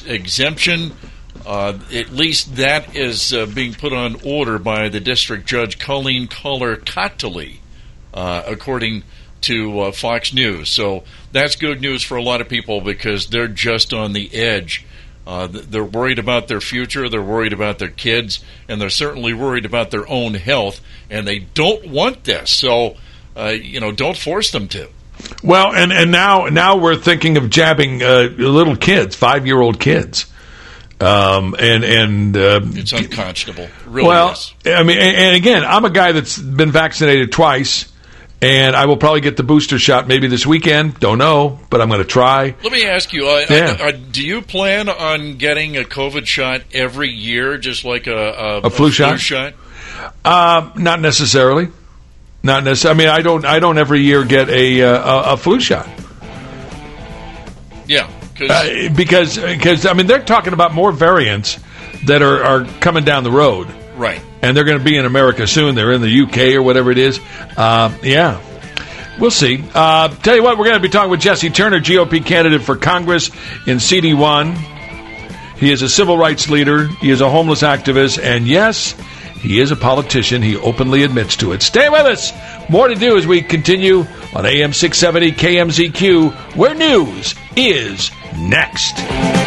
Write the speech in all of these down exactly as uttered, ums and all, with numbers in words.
exemption. Uh, at least that is uh, being put on order by the district judge Colleen Kohler-Kotley, uh, according to uh, Fox News. So that's good news for a lot of people because they're just on the edge. Uh, they're worried about their future, they're worried about their kids, and they're certainly worried about their own health, and they don't want this. So, uh, you know, don't force them to. Well, and, and now now we're thinking of jabbing uh, little kids, five-year-old kids. Um, and and uh, it's unconscionable. It really well, is. I mean, and, and again, I'm a guy that's been vaccinated twice, and I will probably get the booster shot maybe this weekend. Don't know, but I'm going to try. Let me ask you: uh, yeah. uh, do you plan on getting a COVID shot every year, just like a a, a flu a shot? Flu shot? Uh, not necessarily. Not necessarily. I mean, I don't. I don't every year get a a, a flu shot. Yeah. Uh, because, because I mean, they're talking about more variants that are, are coming down the road. Right. And they're going to be in America soon. They're in the U K or whatever it is. Uh, yeah. We'll see. Uh, tell you what, we're going to be talking with Jesse Turner, G O P candidate for Congress in C D one. He is a civil rights leader. He is a homeless activist. And yes, he is a politician. He openly admits to it. Stay with us. More to do as we continue on A M six seventy K M Z Q, where news is next.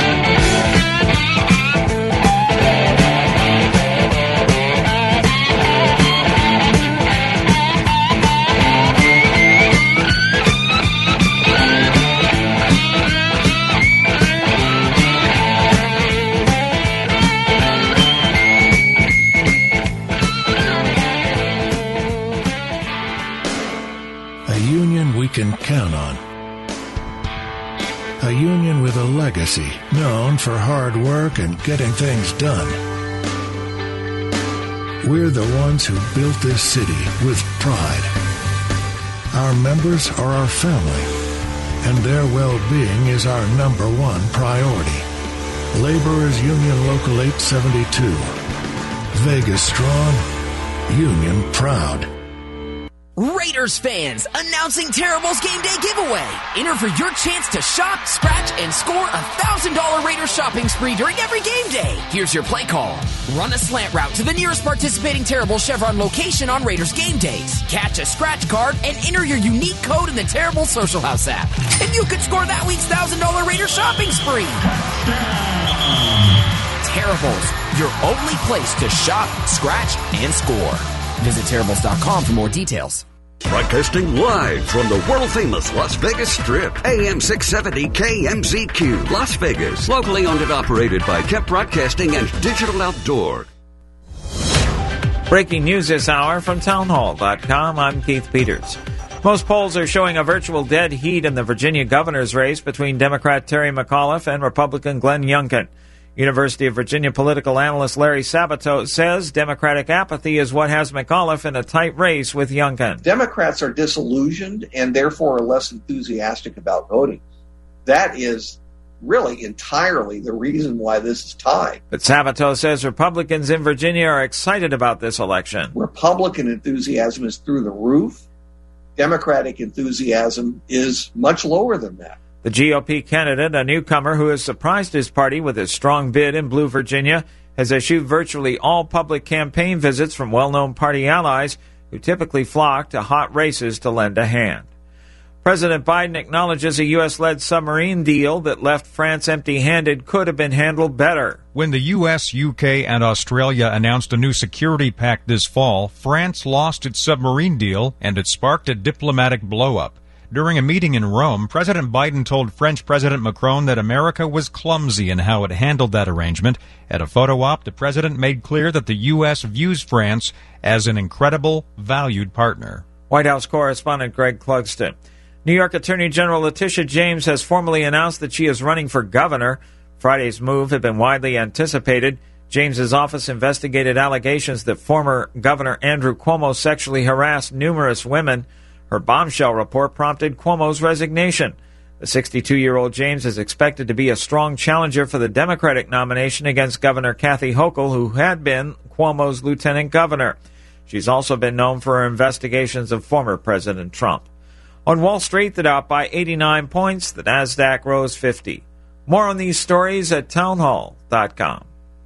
A union we can count on. A union with a legacy known for hard work and getting things done. We're the ones who built this city with pride. Our members are our family, and their well-being is our number one priority. Laborers Union Local eight seventy-two. Vegas strong, Union proud. Raiders fans, announcing Terrible's Game Day giveaway. Enter for your chance to shop, scratch, and score a one thousand dollars Raiders shopping spree during every game day. Here's your play call. Run a slant route to the nearest participating Terrible Chevron location on Raiders game days. Catch a scratch card and enter your unique code in the Terrible Social House app. And you could score that week's one thousand dollars Raiders shopping spree. Terribles, your only place to shop, scratch, and score. Visit Terribles dot com for more details. Broadcasting live from the world-famous Las Vegas Strip, A M six seventy K M Z Q, Las Vegas. Locally owned and operated by Kemp Broadcasting and Digital Outdoor. Breaking news this hour from townhall dot com. I'm Keith Peters. Most polls are showing a virtual dead heat in the Virginia governor's race between Democrat Terry McAuliffe and Republican Glenn Youngkin. University of Virginia political analyst Larry Sabato says Democratic apathy is what has McAuliffe in a tight race with Youngkin. Democrats are disillusioned and therefore are less enthusiastic about voting. That is really entirely the reason why this is tied. But Sabato says Republicans in Virginia are excited about this election. Republican enthusiasm is through the roof. Democratic enthusiasm is much lower than that. The G O P candidate, a newcomer who has surprised his party with his strong bid in Blue Virginia, has eschewed virtually all public campaign visits from well-known party allies who typically flock to hot races to lend a hand. President Biden acknowledges a U S-led submarine deal that left France empty-handed could have been handled better. When the U S, U K, and Australia announced a new security pact this fall, France lost its submarine deal, and it sparked a diplomatic blow-up. During a meeting in Rome, President Biden told French President Macron that America was clumsy in how it handled that arrangement. At a photo op, the president made clear that the U S views France as an incredible, valued partner. White House correspondent Greg Clugston. New York Attorney General Letitia James has formally announced that she is running for governor. Friday's move had been widely anticipated. James's office investigated allegations that former Governor Andrew Cuomo sexually harassed numerous women. Her bombshell report prompted Cuomo's resignation. The sixty-two-year-old James is expected to be a strong challenger for the Democratic nomination against Governor Kathy Hochul, who had been Cuomo's lieutenant governor. She's also been known for her investigations of former President Trump. On Wall Street, the Dow by eighty-nine points, the Nasdaq rose fifty. More on these stories at townhall dot com.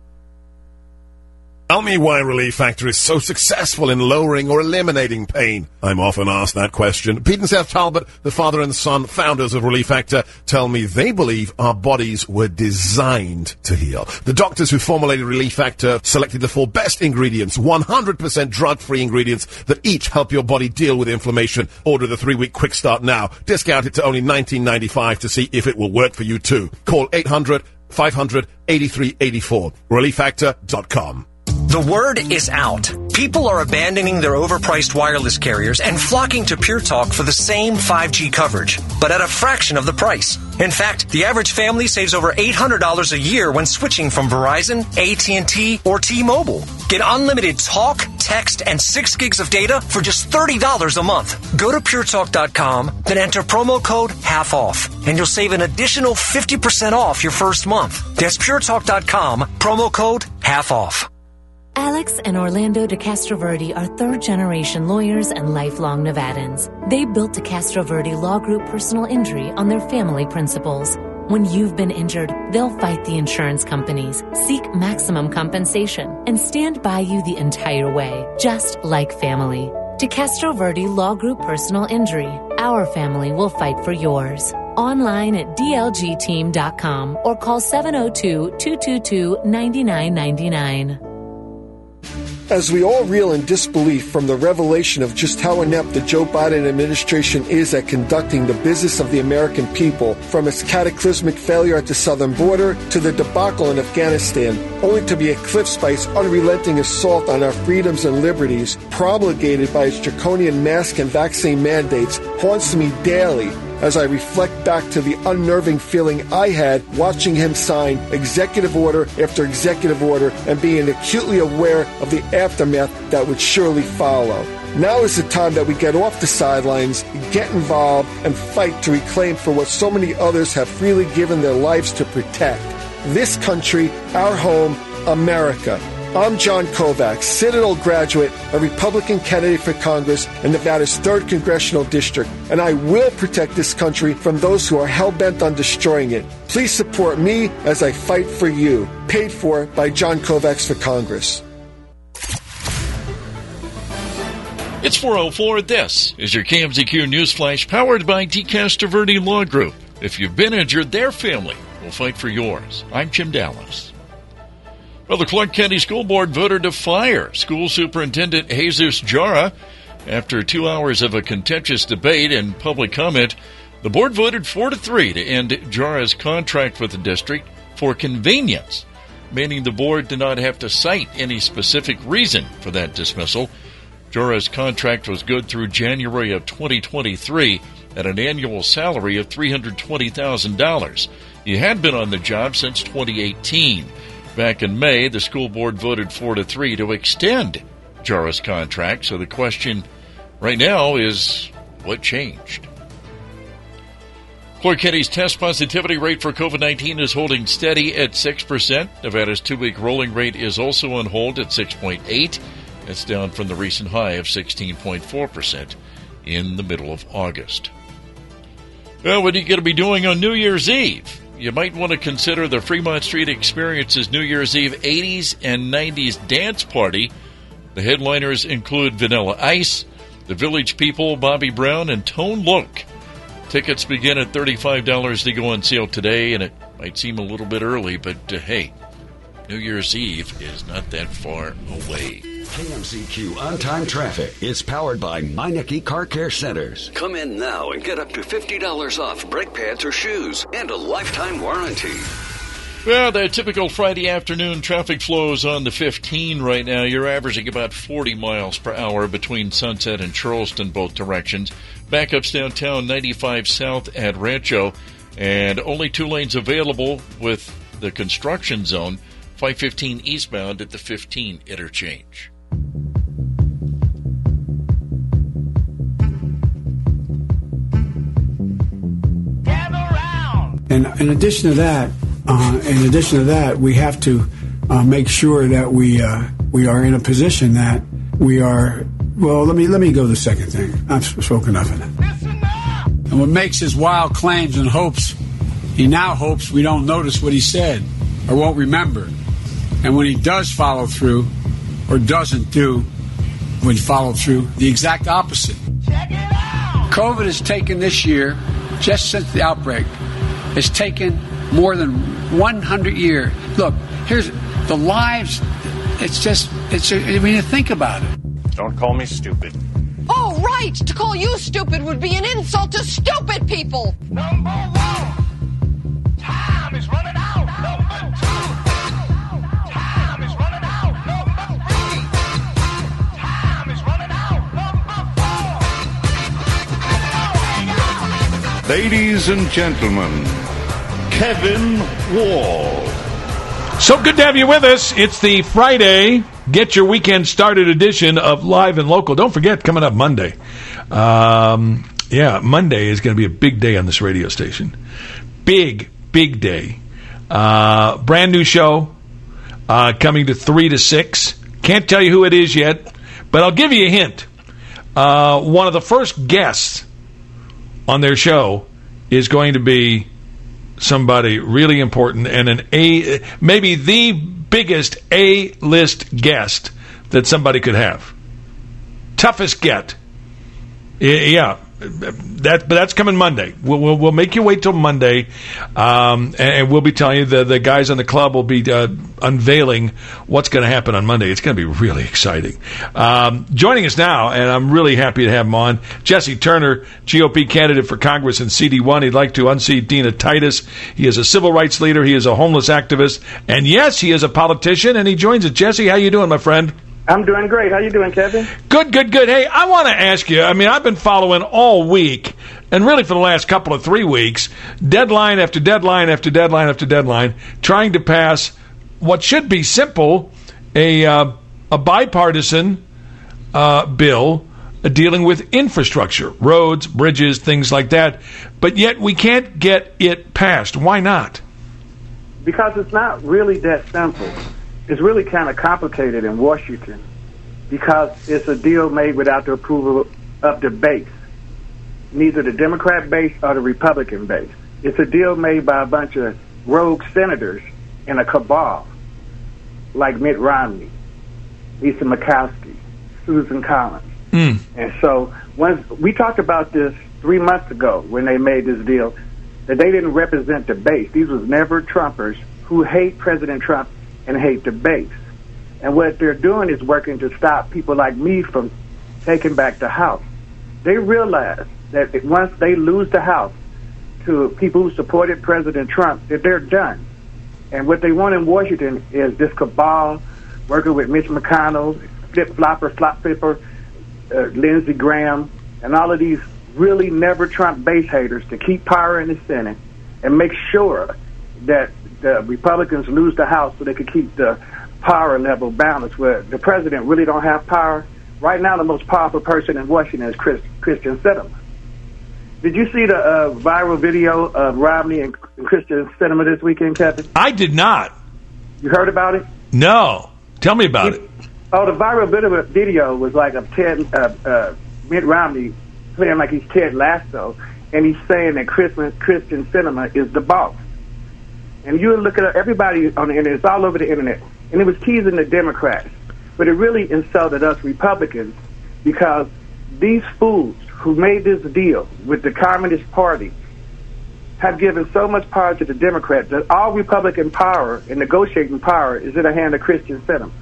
Tell me why Relief Factor is so successful in lowering or eliminating pain. I'm often asked that question. Pete and Seth Talbot, the father and son founders of Relief Factor, tell me they believe our bodies were designed to heal. The doctors who formulated Relief Factor selected the four best ingredients, one hundred percent drug-free ingredients that each help your body deal with inflammation. Order the three-week quick start now. Discount it to only nineteen ninety-five to see if it will work for you too. Call eight hundred, five hundred, eighty-three eighty-four. relief factor dot com. The word is out. People are abandoning their overpriced wireless carriers and flocking to Pure Talk for the same five G coverage, but at a fraction of the price. In fact, the average family saves over eight hundred dollars a year when switching from Verizon, A T and T, or T-Mobile. Get unlimited talk, text, and six gigs of data for just thirty dollars a month. Go to pure talk dot com, then enter promo code half off, and you'll save an additional fifty percent off your first month. That's pure talk dot com, promo code half off. Alex and Orlando DeCastroverde are third-generation lawyers and lifelong Nevadans. They built DeCastroverde Law Group Personal Injury on their family principles. When you've been injured, they'll fight the insurance companies, seek maximum compensation, and stand by you the entire way, just like family. DeCastroverde Law Group Personal Injury. Our family will fight for yours. Online at d l g team dot com or call seven oh two, two two two, nine nine nine nine. As we all reel in disbelief from the revelation of just how inept the Joe Biden administration is at conducting the business of the American people, from its cataclysmic failure at the southern border to the debacle in Afghanistan, only to be eclipsed by its unrelenting assault on our freedoms and liberties, promulgated by its draconian mask and vaccine mandates, haunts me daily as I reflect back to the unnerving feeling I had watching him sign executive order after executive order and being acutely aware of the aftermath that would surely follow. Now is the time that we get off the sidelines, get involved, and fight to reclaim for what so many others have freely given their lives to protect. This country, our home, America. I'm John Kovacs, Citadel graduate, a Republican candidate for Congress in Nevada's third Congressional District, and I will protect this country from those who are hell-bent on destroying it. Please support me as I fight for you. Paid for by John Kovacs for Congress. It's four oh four. This is your K M Z Q News Flash, powered by DeCastroverde Law Group. If you've been injured, their family will fight for yours. I'm Jim Dallas. Well, the Clark County School Board voted to fire School Superintendent Jesus Jara. After two hours of a contentious debate and public comment, the board voted four to three to end Jara's contract with the district for convenience, meaning the board did not have to cite any specific reason for that dismissal. Jara's contract was good through January of twenty twenty-three at an annual salary of three hundred twenty thousand dollars. He had been on the job since twenty eighteen. Back in May, the school board voted four to three to extend Jara's contract. So the question right now is, what changed? Clark County's test positivity rate for COVID nineteen is holding steady at six percent. Nevada's two-week rolling rate is also on hold at six point eight. That's down from the recent high of sixteen point four percent in the middle of August. Well, what are you going to be doing on New Year's Eve? You might want to consider the Fremont Street Experience's New Year's Eve eighties and nineties dance party. The headliners include Vanilla Ice, The Village People, Bobby Brown, and Tone Loc. Tickets begin at thirty-five dollars to go on sale today, and it might seem a little bit early, but uh, hey, New Year's Eve is not that far away. K M Z Q On-Time Traffic is powered by Meineke Car Care Centers. Come in now and get up to fifty dollars off brake pads or shoes and a lifetime warranty. Well, the typical Friday afternoon traffic flows on the fifteen right now. You're averaging about forty miles per hour between Sunset and Charleston, both directions. Backups downtown, ninety-five south at Rancho, and only two lanes available with the construction zone, five fifteen eastbound at the fifteen interchange. And in addition to that, uh, in addition to that, we have to uh, make sure that we uh, we are in a position that we are. Well, let me let me go to the second thing. I've spoken enough of it. And what makes his wild claims and hopes He now hopes we don't notice what he said or won't remember. And when he does follow through or doesn't do when he follow through, the exact opposite. COVID has taken this year, just since the outbreak, has taken more than one hundred years. Look, here's the lives. It's just, it's, I mean, you think about it. Don't call me stupid. Oh, right. To call you stupid would be an insult to stupid people. Number one, time is running out. Number two, time is running out. Number three, time is running out. Number four. Ladies and gentlemen, Kevin Wall. So good to have you with us. It's the Friday Get Your Weekend Started edition of Live and Local. Don't forget, coming up Monday. Um, yeah, Monday is going to be a big day on this radio station. Big, big day. Uh, brand new show uh, coming to three to six. Can't tell you who it is yet, but I'll give you a hint. Uh, one of the first guests on their show is going to be somebody really important and an A, maybe the biggest A-list guest that somebody could have. Toughest get. Yeah, that, but that's coming Monday. We'll, we'll, we'll make you wait till Monday, um, and, and we'll be telling you, the, the guys on the club will be uh, unveiling what's going to happen on Monday. It's going to be really exciting. Um, joining us now, and I'm really happy to have him on, Jesse Turner, G O P candidate for Congress in C D one. He'd like to unseat Dina Titus. He is a civil rights leader. He is a homeless activist. And yes, he is a politician, and he joins us. Jesse, how you doing, my friend? I'm doing great. How you doing, Kevin? Good, good, good. Hey, I want to ask you, I mean, I've been following all week, and really for the last couple of three weeks, deadline after deadline after deadline after deadline, trying to pass what should be simple, a, uh, a bipartisan uh, bill dealing with infrastructure, roads, bridges, things like that. But yet we can't get it passed. Why not? Because it's not really that simple. It's really kind of complicated in Washington because it's a deal made without the approval of the base, neither the Democrat base or the Republican base. It's a deal made by a bunch of rogue senators in a cabal, like Mitt Romney, Lisa Murkowski, Susan Collins. Mm. And so once we talked about this three months ago when they made this deal, that they didn't represent the base. These was never Trumpers who hate President Trump and hate the base. And what they're doing is working to stop people like me from taking back the House. They realize that once they lose the House to people who supported President Trump, that they're done. And what they want in Washington is this cabal working with Mitch McConnell, flip-flopper, flop-flipper, uh, Lindsey Graham, and all of these really never Trump base haters to keep power in the Senate and make sure that the Republicans lose the House so they can keep the power level balanced where the president really don't have power. Right now, the most powerful person in Washington is Chris, Christian Sinema. Did you see the uh, viral video of Romney and Christian Sinema this weekend, Kevin? I did not. You heard about it? No. Tell me about it. Oh, the viral video, video was like of Ted, uh, uh, Mitt Romney playing like he's Ted Lasso, and he's saying that Christian, Christian Sinema is the boss. And you look at everybody on the internet, it's all over the internet, and it was teasing the Democrats. But it really insulted us Republicans because these fools who made this deal with the Communist Party have given so much power to the Democrats that all Republican power and negotiating power is in the hand of Christian Sinema.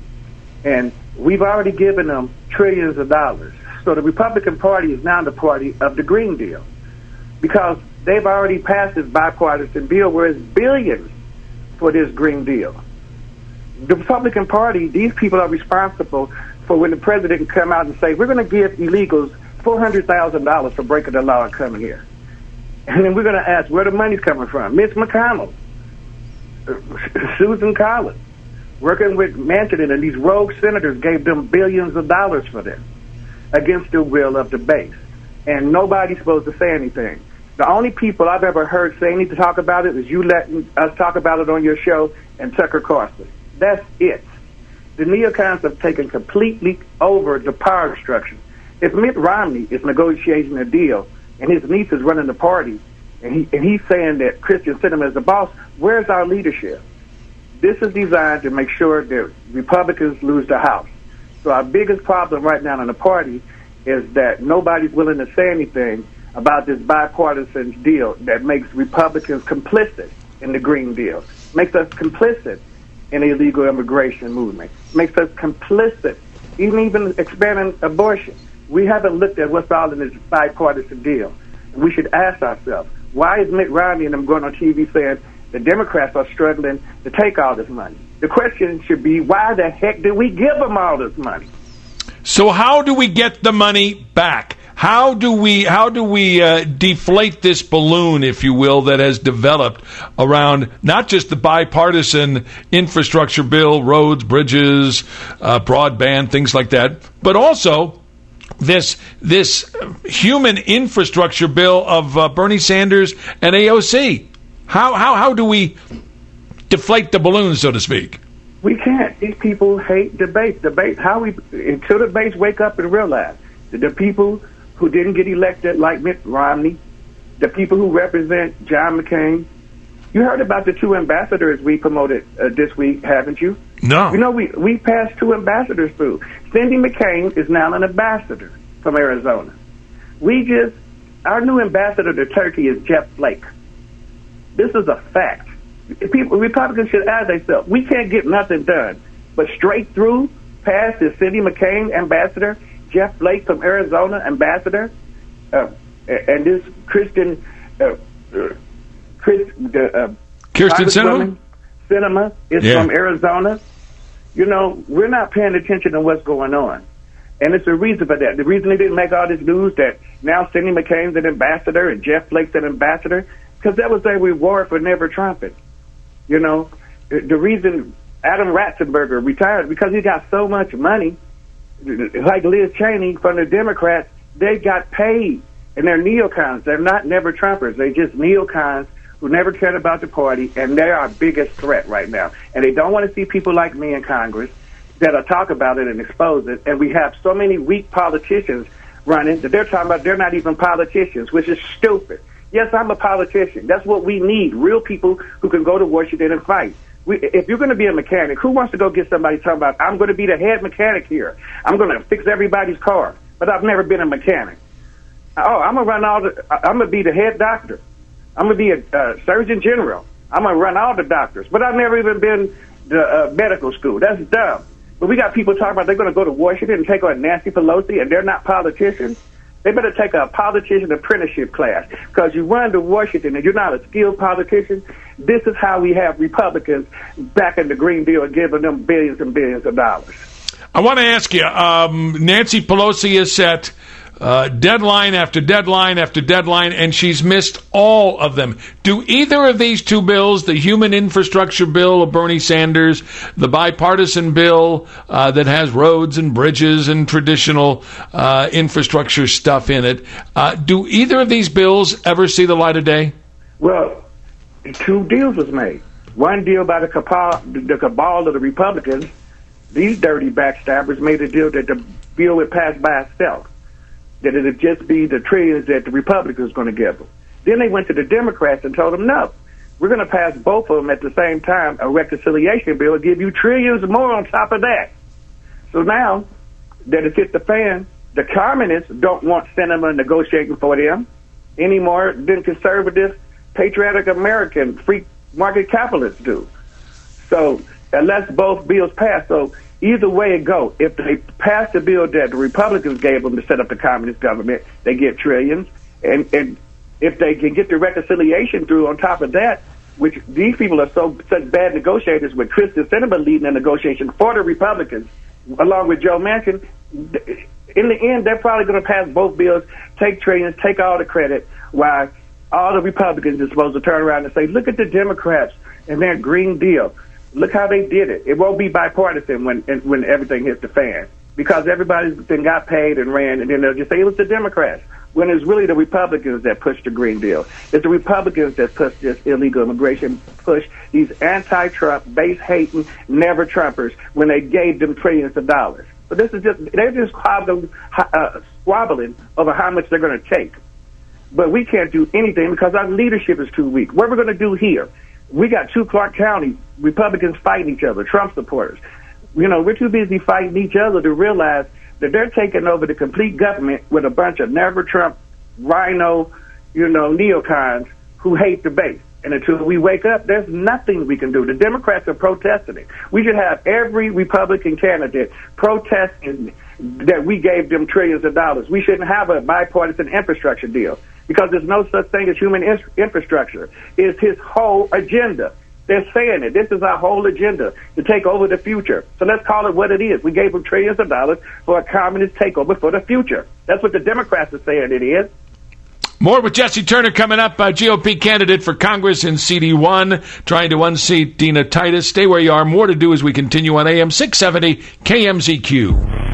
And we've already given them trillions of dollars. So the Republican Party is now the party of the Green Deal because they've already passed this bipartisan bill where it's billions for this Green Deal. The Republican Party, these people are responsible for when the president can come out and say, we're going to give illegals four hundred thousand dollars for breaking the law and coming here. And then we're going to ask where the money's coming from. Mitch McConnell, Susan Collins, working with Manchin and these rogue senators gave them billions of dollars for this against the will of the base. And nobody's supposed to say anything. The only people I've ever heard say anything to talk about it is you letting us talk about it on your show and Tucker Carlson. That's it. The neocons have taken completely over the power structure. If Mitt Romney is negotiating a deal and his niece is running the party, and he and he's saying that Christian Sinema is the boss. Where's our leadership? This is designed to make sure that Republicans lose the House. So our biggest problem right now in the party is that nobody's willing to say anything about this bipartisan deal that makes Republicans complicit in the Green Deal, makes us complicit in the illegal immigration movement, makes us complicit, even even expanding abortion. We haven't looked at what's all in this bipartisan deal. We should ask ourselves, why is Mitt Romney and them going on T V saying the Democrats are struggling to take all this money? The question should be, why the heck did we give them all this money? So how do we get the money back? How do we how do we uh, deflate this balloon, if you will, that has developed around not just the bipartisan infrastructure bill, roads, bridges, uh, broadband, things like that, but also this this human infrastructure bill of uh, Bernie Sanders and A O C? How how how do we deflate the balloon, so to speak? We can't. These people hate debate. Debate. How we until the base wake up and realize that the people who didn't get elected, like Mitt Romney, the people who represent John McCain. You heard about the two ambassadors we promoted uh, this week, haven't you? No. You know, we, we passed two ambassadors through. Cindy McCain is now an ambassador from Arizona. We just, our new ambassador to Turkey is Jeff Flake. This is a fact. People, Republicans should ask themselves, we can't get nothing done, but straight through past the Cindy McCain ambassador, Jeff Flake from Arizona ambassador, uh, and this Christian, uh, uh, Chris, uh, Kirsten Sinema? Sinema is Yeah. from Arizona. You know, we're not paying attention to what's going on. And it's a reason for that. The reason they didn't make all this news that now Cindy McCain's an ambassador and Jeff Flake's an ambassador, because that was their reward for never trumping. You know, the, the reason Adam Ratzenberger retired, because he got so much money, like Liz Cheney from the Democrats, they got paid. And they're neocons. They're not never Trumpers. They're just neocons who never cared about the party, and they're our biggest threat right now. And they don't want to see people like me in Congress that'll talk about it and expose it. And we have so many weak politicians running that they're talking about they're not even politicians, which is stupid. Yes, I'm a politician. That's what we need, real people who can go to Washington and fight. We, if you're going to be a mechanic, who wants to go get somebody talking about, I'm going to be the head mechanic here. I'm going to fix everybody's car, but I've never been a mechanic. Oh, I'm going to run all the, I'm going to be the head doctor. I'm going to be a uh, surgeon general. I'm going to run all the doctors, but I've never even been to uh, medical school. That's dumb. But we got people talking about they're going to go to Washington and take on Nancy Pelosi, and they're not politicians. They better take a politician apprenticeship class, because you run to Washington and you're not a skilled politician. This is how we have Republicans back in the Green Deal and giving them billions and billions of dollars. I want to ask you, um, Nancy Pelosi has set uh, deadline after deadline after deadline, and she's missed all of them. Do either of these two bills, the human infrastructure bill of Bernie Sanders, the bipartisan bill uh, that has roads and bridges and traditional uh, infrastructure stuff in it, uh, do either of these bills ever see the light of day? Well, two deals was made. One deal by the cabal, the cabal of the Republicans. These dirty backstabbers made a deal that the bill would pass by itself, that it would just be the trillions that the Republicans were going to give them. Then they went to the Democrats and told them, no, we're going to pass both of them at the same time, a reconciliation bill, and give you trillions more on top of that. So now that it's hit the fan, the communists don't want Sinema negotiating for them anymore than conservative, patriotic American free market capitalists do. So unless both bills pass, so either way it go, if they pass the bill that the Republicans gave them to set up the communist government, they get trillions. And, and if they can get the reconciliation through on top of that, which these people are so such bad negotiators, with Kristen Sinema leading the negotiation for the Republicans, along with Joe Manchin, in the end, they're probably going to pass both bills, take trillions, take all the credit, while all the Republicans are supposed to turn around and say, look at the Democrats and their Green Deal. Look how they did it. It won't be bipartisan when when everything hits the fan, because everybody's then got paid and ran, and then they'll just say it was the Democrats, when it's really the Republicans that pushed the Green Deal. It's the Republicans that pushed this illegal immigration push, these anti-Trump, base-hating, never-Trumpers, when they gave them trillions of dollars. But this is just, they're just squabbling, uh, squabbling over how much they're going to take. but we can't do anything because our leadership is too weak. What are we going to do here? We got two Clark County Republicans fighting each other, Trump supporters. You know, we're too busy fighting each other to realize that they're taking over the complete government with a bunch of never Trump, rhino, you know, neocons who hate the base. And until we wake up, there's nothing we can do. The Democrats are protesting it. We should have every Republican candidate protesting that we gave them trillions of dollars. We shouldn't have a bipartisan infrastructure deal because there's no such thing as human in- infrastructure. It's his whole agenda. They're saying it. This is our whole agenda, to take over the future. So let's call it what it is. We gave them trillions of dollars for a communist takeover for the future. That's what the Democrats are saying it is. More with Jesse Turner coming up, uh, G O P candidate for Congress in C D one, trying to unseat Dina Titus. Stay where you are. More to do as we continue on A M six seventy K M Z Q.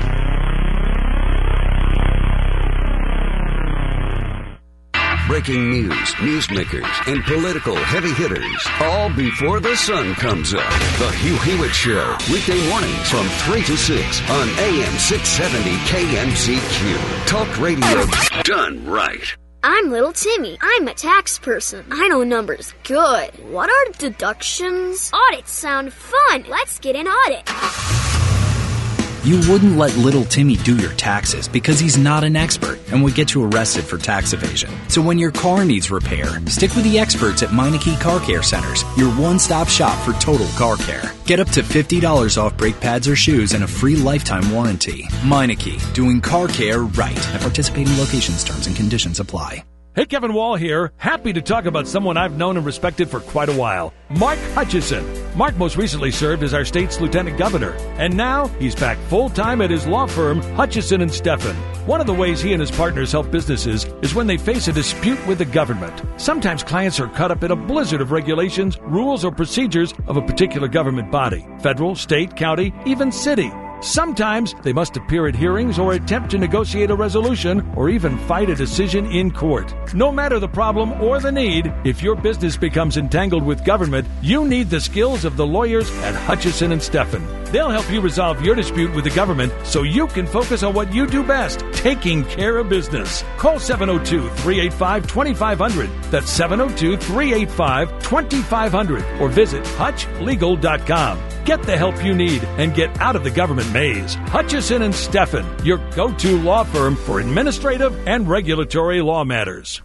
Breaking news, newsmakers, and political heavy hitters, all before the sun comes up. The Hugh Hewitt Show, weekday mornings from three to six on A M six seventy K M Z Q. Talk radio done right. I'm little Timmy. I'm a tax person. I know numbers good. What are deductions? Audits sound fun. Let's get an audit. You wouldn't let little Timmy do your taxes because he's not an expert and would get you arrested for tax evasion. So when your car needs repair, stick with the experts at Meineke Car Care Centers, your one-stop shop for total car care. Get up to fifty dollars off brake pads or shoes and a free lifetime warranty. Meineke, doing car care right. At participating locations, terms and conditions apply. Hey, Kevin Wall here. Happy to talk about someone I've known and respected for quite a while. Mark Hutchison. Mark most recently served as our state's lieutenant governor, and now he's back full-time at his law firm, Hutchison and Steffen. One of the ways he and his partners help businesses is when they face a dispute with the government. Sometimes clients are caught up in a blizzard of regulations, rules, or procedures of a particular government body, federal, state, county, even city. Sometimes they must appear at hearings or attempt to negotiate a resolution or even fight a decision in court. No matter the problem or the need, if your business becomes entangled with government, you need the skills of the lawyers at Hutchison and Steffen. They'll help you resolve your dispute with the government so you can focus on what you do best, taking care of business. Call seven oh two, three eight five, two five zero zero. That's seven oh two, three eight five, two five zero zero. Or visit hutch legal dot com. Get the help you need and get out of the government maze. Hutchison and Steffen, your go-to law firm for administrative and regulatory law matters.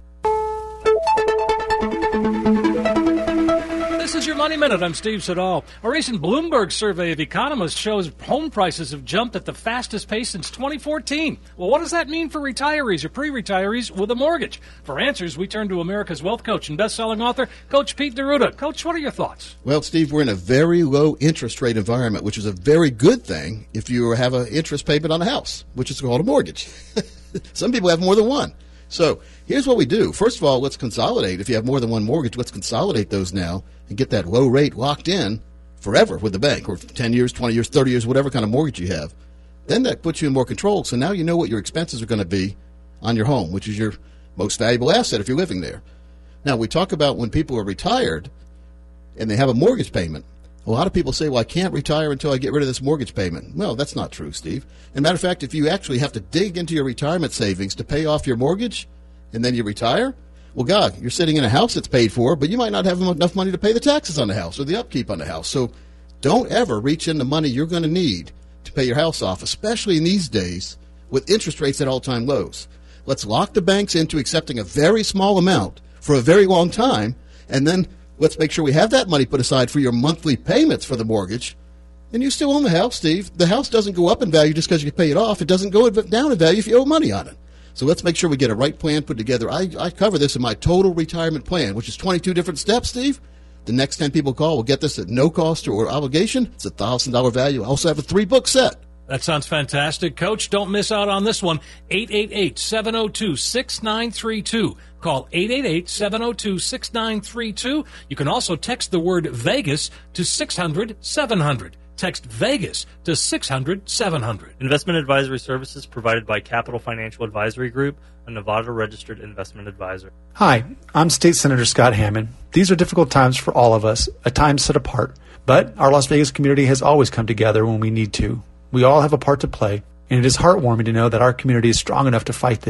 This is your Money Minute. I'm Steve Siddall. A recent Bloomberg survey of economists shows home prices have jumped at the fastest pace since twenty fourteen. Well, what does that mean for retirees or pre-retirees with a mortgage? For answers, we turn to America's wealth coach and best-selling author, Coach Pete D'Arruda. Coach, what are your thoughts? Well, Steve, we're in a very low interest rate environment, which is a very good thing if you have an interest payment on a house, which is called a mortgage. Some people have more than one. So here's what we do. First of all, let's consolidate. If you have more than one mortgage, let's consolidate those now and get that low rate locked in forever with the bank, or ten years, twenty years, thirty years, whatever kind of mortgage you have. Then that puts you in more control. So now you know what your expenses are going to be on your home, which is your most valuable asset if you're living there. Now, we talk about when people are retired and they have a mortgage payment. A lot of people say, well, I can't retire until I get rid of this mortgage payment. Well, that's not true, Steve. As a matter of fact, if you actually have to dig into your retirement savings to pay off your mortgage and then you retire, well, God, you're sitting in a house that's paid for, but you might not have enough money to pay the taxes on the house or the upkeep on the house. So don't ever reach into money you're going to need to pay your house off, especially in these days with interest rates at all-time lows. Let's lock the banks into accepting a very small amount for a very long time, and then let's make sure we have that money put aside for your monthly payments for the mortgage. And you still own the house, Steve. The house doesn't go up in value just because you pay it off. It doesn't go down in value if you owe money on it. So let's make sure we get a right plan put together. I, I cover this in my total retirement plan, which is twenty-two different steps, Steve. The next ten people call will get this at no cost or obligation. It's a one thousand dollars value. I also have a three-book set. That sounds fantastic. Coach, don't miss out on this one. eight eight eight, seven oh two, six nine three two. Call eight eight eight, seven oh two, six nine three two. You can also text the word Vegas to six hundred, seven hundred. Text Vegas to six hundred, seven hundred. Investment advisory services provided by Capital Financial Advisory Group, a Nevada-registered investment advisor. Hi, I'm State Senator Scott Hammond. These are difficult times for all of us, a time set apart. But our Las Vegas community has always come together when we need to. We all have a part to play, and it is heartwarming to know that our community is strong enough to fight this.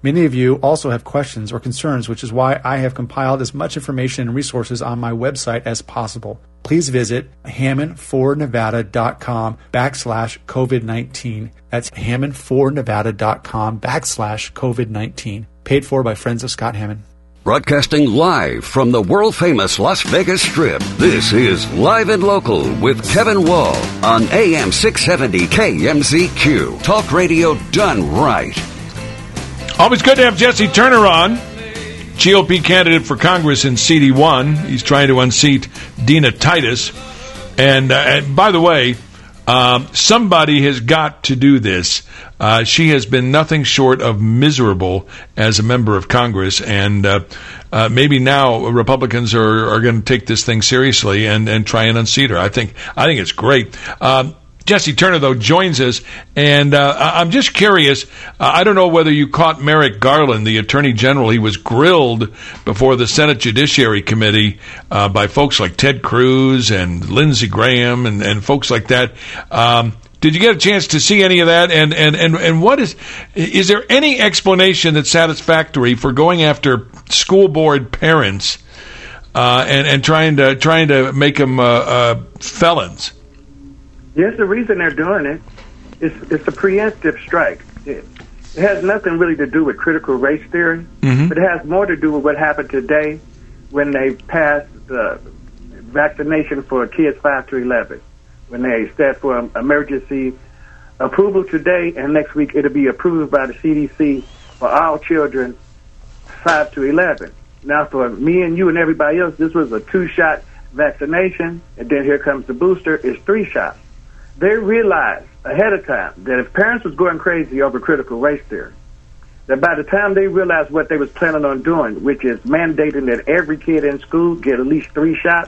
Many of you also have questions or concerns, which is why I have compiled as much information and resources on my website as possible. Please visit hammond for nevada dot com backslash COVID nineteen. That's hammond for nevada dot com backslash COVID nineteen. Paid for by Friends of Scott Hammond. Broadcasting live from the world-famous Las Vegas Strip, this is Live and Local with Kevin Wall on A M six seventy K M Z Q. Talk radio done right. Always good to have Jesse Turner on, G O P candidate for Congress in C D one. He's trying to unseat Dina Titus. And, uh, and by the way, um, somebody has got to do this. Uh, she has been nothing short of miserable as a member of Congress, and uh, uh, maybe now Republicans are, are going to take this thing seriously and, and try and unseat her. I think I think it's great. Um, Jesse Turner, though, joins us, and uh, I'm just curious. Uh, I don't know whether you caught Merrick Garland, the Attorney General. He was grilled before the Senate Judiciary Committee uh, by folks like Ted Cruz and Lindsey Graham and, and folks like that. Um, did you get a chance to see any of that? And, and, and, and what is is there any explanation that's satisfactory for going after school board parents uh, and, and trying to trying to make them uh, uh, felons? Yes, the reason they're doing it is it's a preemptive strike. It, it has nothing really to do with critical race theory, mm-hmm. but it has more to do with what happened today when they passed the vaccination for kids five to eleven, when they set for emergency approval today, and next week it'll be approved by the C D C for all children five to eleven. Now, for me and you and everybody else, this was a two-shot vaccination, and then here comes the booster. It's three shots. They realized ahead of time that if parents was going crazy over critical race theory, that by the time they realized what they was planning on doing, which is mandating that every kid in school get at least three shots,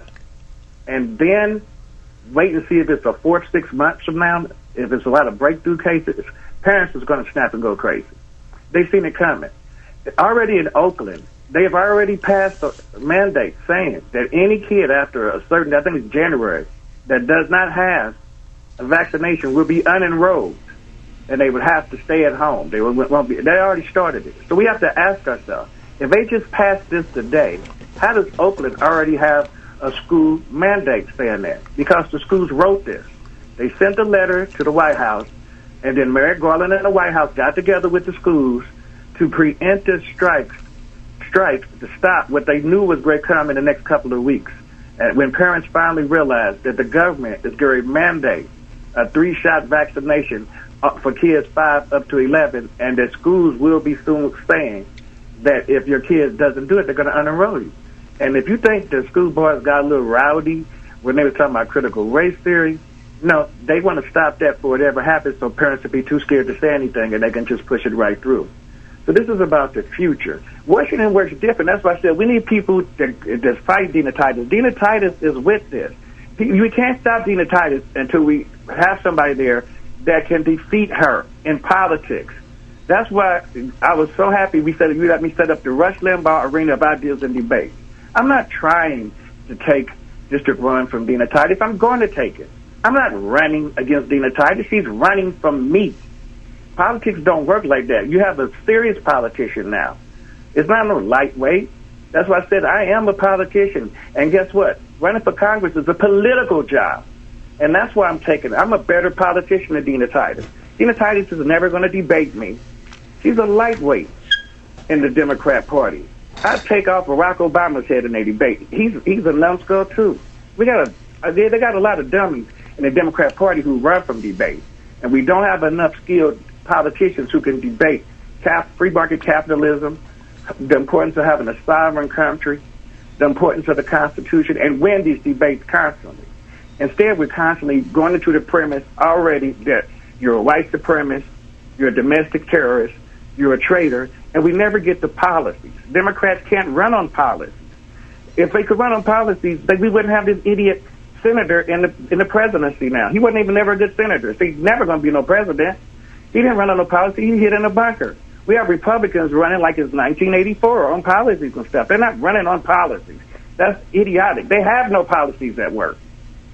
and then wait and see if it's a fourth, six months from now, if it's a lot of breakthrough cases, parents was going to snap and go crazy. They seen it coming. Already in Oakland, they have already passed a mandate saying that any kid after a certain, I think it's January, that does not have a vaccination will be unenrolled, and they would have to stay at home. They would, won't be. They already started it. So we have to ask ourselves, if they just passed this today, how does Oakland already have a school mandate saying that? Because the schools wrote this. They sent a letter to the White House, and then Merrick Garland and the White House got together with the schools to preemptive strikes, strikes to stop what they knew was going to come in the next couple of weeks. And when parents finally realized that the government is going to mandate a three-shot vaccination for kids five up to eleven, and that schools will be soon saying that if your kid doesn't do it, they're going to unenroll you. And if you think the school boards got a little rowdy when they were talking about critical race theory, no, they want to stop that before it ever happens, so parents would be too scared to say anything, and they can just push it right through. So this is about the future. Washington works different. That's why I said we need people that, that fight Dina Titus. Dina Titus is with this. We can't stop Dina Titus until we have somebody there that can defeat her in politics. That's why I was so happy we said you let me set up the Rush Limbaugh Arena of Ideas and Debate. I'm not trying to take District one from Dina Titus. I'm going to take it. I'm not running against Dina Titus. She's running from me. Politics don't work like that. You have a serious politician now. It's not no lightweight. That's why I said I am a politician. And guess what? Running for Congress is a political job. And that's why I'm taking it. I'm a better politician than Dina Titus. Dina Titus is never going to debate me. She's a lightweight in the Democrat Party. I'd take off Barack Obama's head in a debate. He's he's a numbskull, too. We got a, they, they got a lot of dummies in the Democrat Party who run from debate. And we don't have enough skilled politicians who can debate cap, free market capitalism, the importance of having a sovereign country, the importance of the Constitution, and win these debates constantly. Instead, we're constantly going into the premise already that you're a white supremacist, you're a domestic terrorist, you're a traitor, and we never get the policies. Democrats can't run on policies. If they could run on policies, then we wouldn't have this idiot senator in the in the presidency now. He wasn't even ever a good senator, so he's never going to be no president. He didn't run on no policy. He hid in a bunker. We have Republicans running like it's nineteen eighty-four on policies and stuff. They're not running on policies. That's idiotic. They have no policies that work.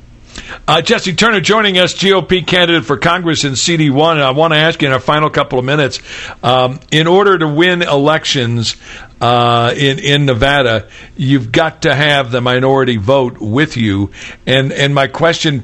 Uh, Jesse Turner joining us, G O P candidate for Congress in C D one. And I want to ask you in our final couple of minutes, um, in order to win elections uh, in in Nevada, you've got to have the minority vote with you. And and my question